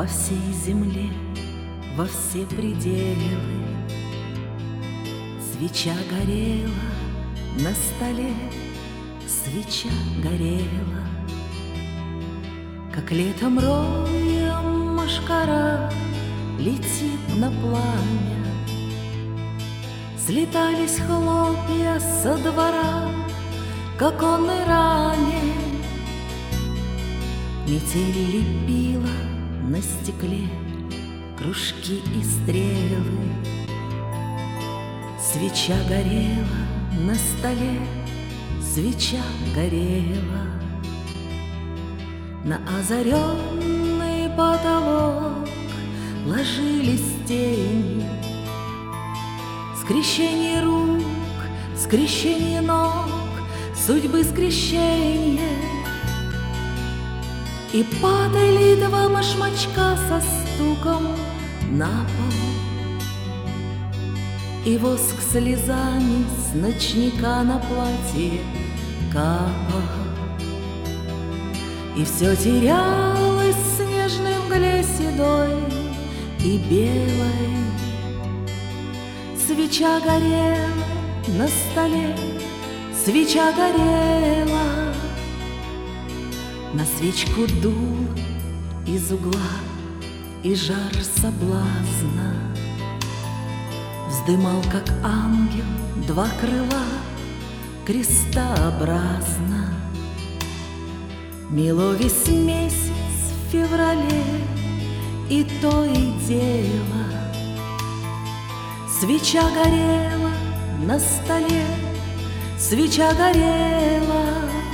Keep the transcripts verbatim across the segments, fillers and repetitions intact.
по всей земле, во все пределы. Свеча горела на столе, свеча горела, как летом роем мошкара летит на пламя. Слетались хлопья со двора к оконной раме. Метель лепила на стекле кружки и стрелы. Свеча горела на столе, свеча горела. На озаренный потолок ложились тени. Скрещение рук, скрещение ног, судьбы скрещения. И падали два башмачка со стуком на пол. И воск слезами с ночника на платье капал. И все терялось в снежной мгле седой и белой. Свеча горела на столе, свеча горела. На свечку дул из угла, и жар соблазна вздымал, как ангел, два крыла крестообразно. Мело весь месяц в феврале, и то и дело. Свеча горела на столе, свеча горела.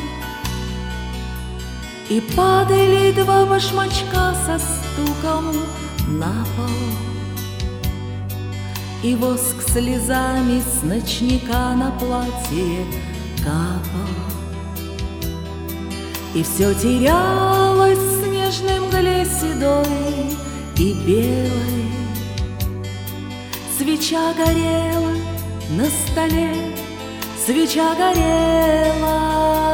И падали два башмачка со стуком на пол. И воск слезами с ночника на платье капал. И все терялось в снежной мгле седой и белой. Свеча горела на столе, свеча горела.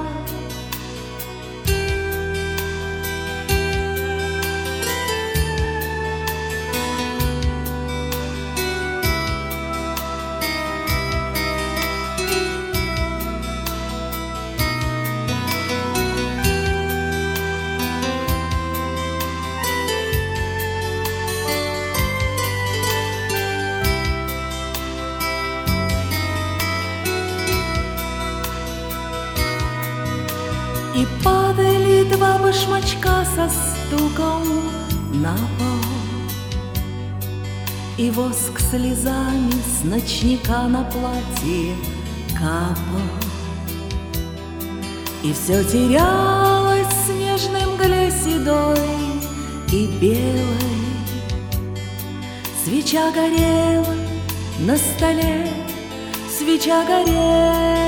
И падали два башмачка со стуком на пол. И воск слезами с ночника на платье капал. И все терялось в снежной мгле седой и белой. Свеча горела на столе, свеча горела.